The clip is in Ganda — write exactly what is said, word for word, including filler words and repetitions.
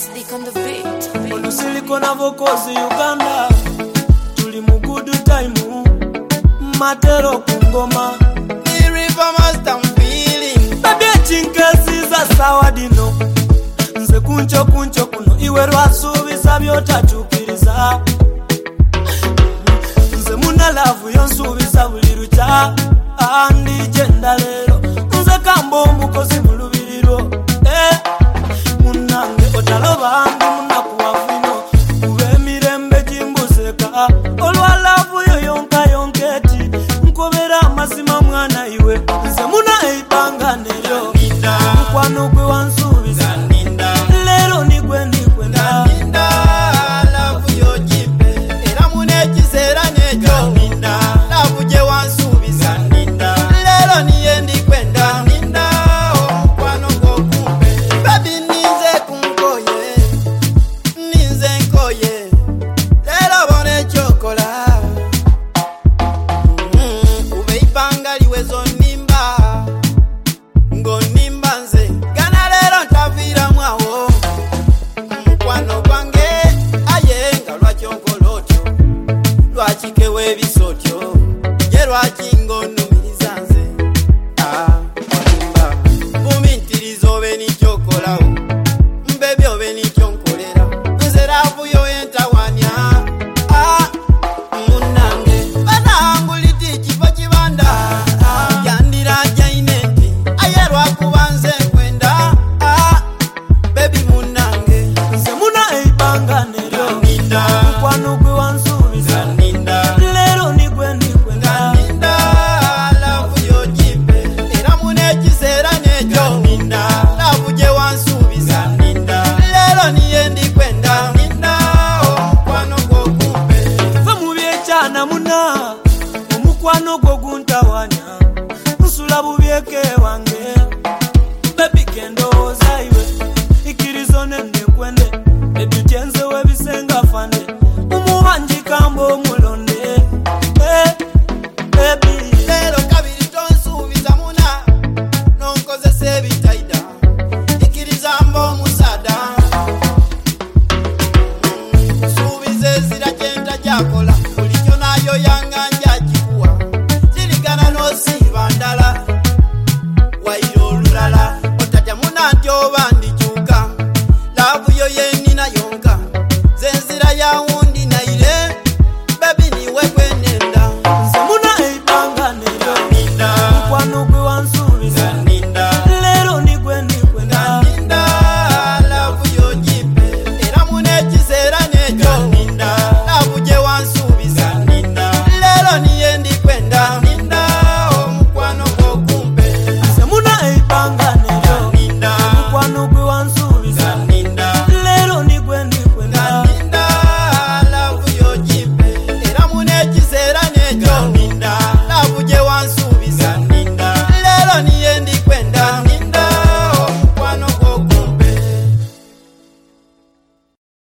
Slick on the beat. On Silicon Avoco's Uganda. Tuli mu good time. Matero kungoma. The river must I'm feeling. Baby chinkezi za sawa dino. Nze kuncho kuncho kuno. Iwe rwasubisa byotatukiriza. Nze muna lavu yonsubisa buli rucha. Andi jenda lero. Nze kambo mukozi mulubiriro. Eh, munange otaloba.